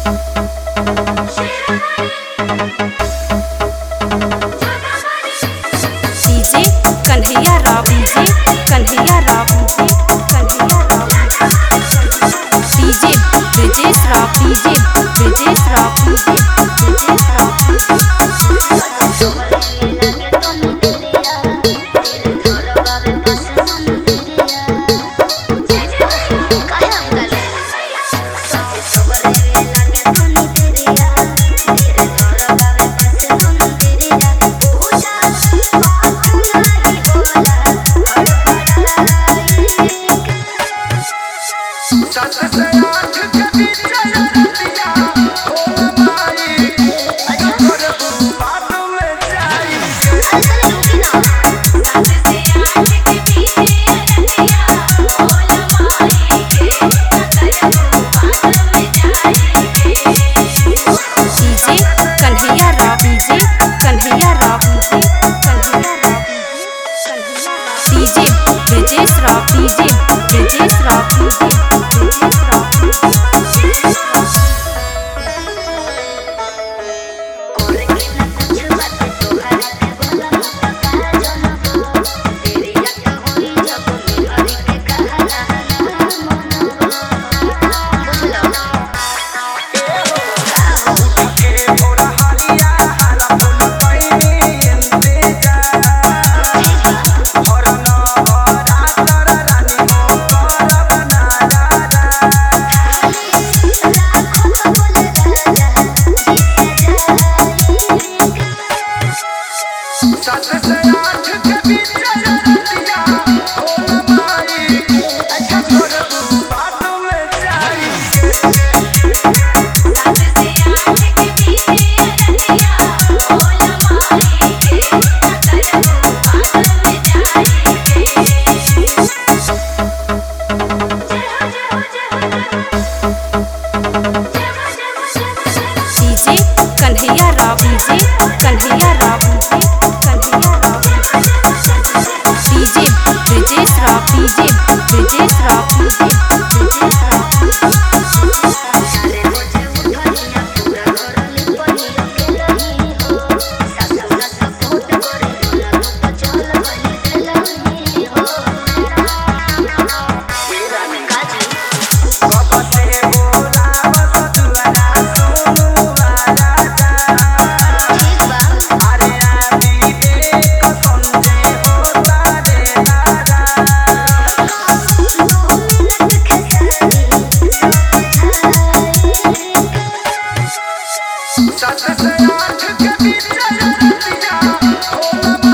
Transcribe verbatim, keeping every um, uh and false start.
DJ Kanhaiya Rao DJ Kanhaiya Rao Kanhaiya Rao DJ Brijesh Rao DJ Brijesh Rao Brijesh Rao DJ Brijesh Rao DJ Brijesh Rao Brijesh Rao सात से आठ के बीच रतिया होला माई अच्छा छोड़ तू बात में जाई सात से आठ के बीच रतिया होला माई कर तू बात में जाई DJ Kanhaiya Rao DJ Kanhaiya Rao DJ Brijesh Rao DJ Brijesh Rao Brijesh Rao सात से आठ के बीच रतिया होला